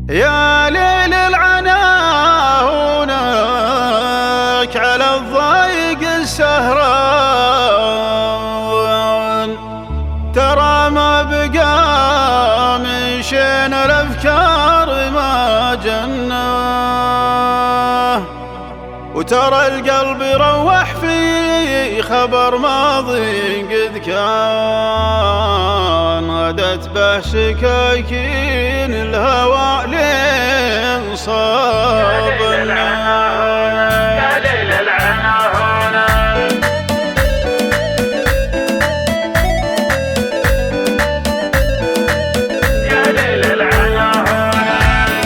يا ليل العنا هونك على الضايق السهران، ترى ما بقى من شين الأفكار ما جناه، وترى القلب روح في خبر ماضي قد كان، غدت به سكاكين الهوى لين صاب النار. يا ليل العنا هونك يا ليل العنا هونك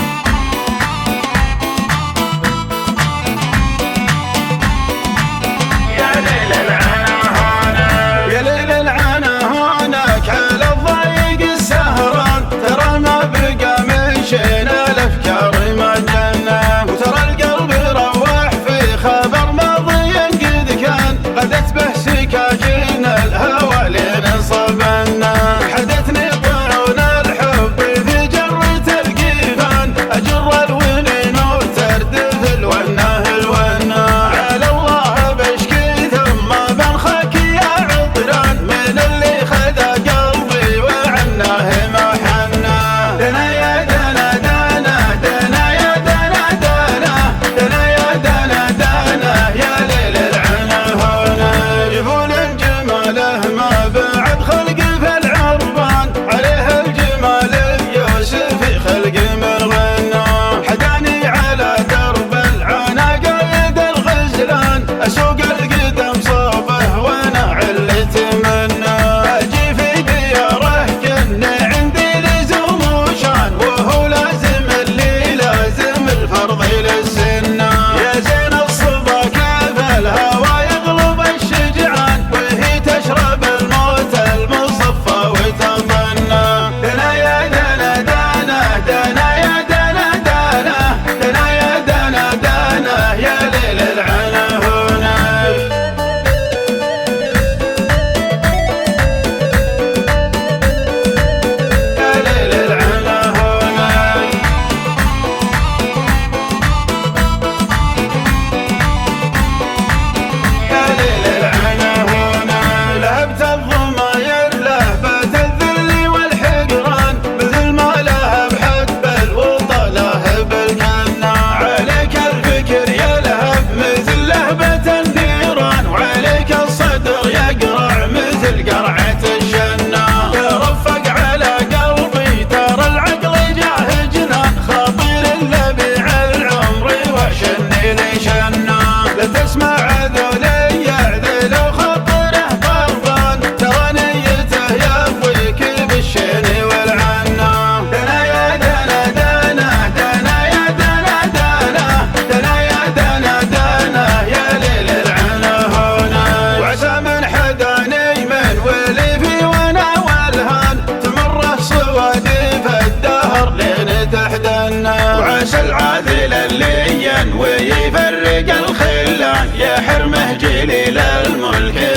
يا ليل العنا هونك يا ليل العنا هونك على الضيق السهران، ترى ما بقى من شين الأفكار ما جناه، وترى القلب روح في خبر ماضي قد كان، غدت به سكاكين الهوى لين صبنا، حدثني طعون الحب في جرة القيفان، أجر الونين وتردف الونه على الله بشكي ثم بنخك يا عطران، من اللي خذا قلبي وعناه ما حنا. دنا يا دنا دنا دنا يا دنا دنا دنا يا دنا دنا يا ليل العنا هنا، جبول جماله ما بعد خلق في العربان، عليه الجمال يوسف خلق من غنى، حداني على درب العنا قايد الغزلان، اسوق القدم صوبه وانا علت منه، اجي في دياره كنه عندي لزوم وشان، وهو لازم اللي لازم الفرض للسنه، يا زين الصبا كيف الهوى يغلب الشجعان، وهي تشرب الموت المصفى وتظنه. دنا يا دنا دنا دنا يا دنا دنا دنا يا دنا دنا يا ليل العنا هونك. يا ليل العنا هونك يا ليل العنا هونك، لهبت الضماير لهبت الذل والحقران، مثل ما لهب حب الوطى لهب الكنة، عليك الفكر يلهب مثل لهبة النيران، وعليك الصدر يقرع مثل قرعة الشنة، ترفق على قلبي ترى العقل جاه جنان، خاطر اللبيع العمر وشني لي شنة، لا تسمع ذولي يعذل وخطره طرفان، ترى نيته يضويك بالشين والعنة. دنا يا دنا دنا دنا يا دنا دنا دنا يا دنا دنا يا ليل العنا هونك، وعسى من حداني من ولي في وانا والهان، تمره صوادف الدهر لين تحدنا، وعسى العاذل اللي ينوي يفرق الخلان، يا حرمه جليل الملك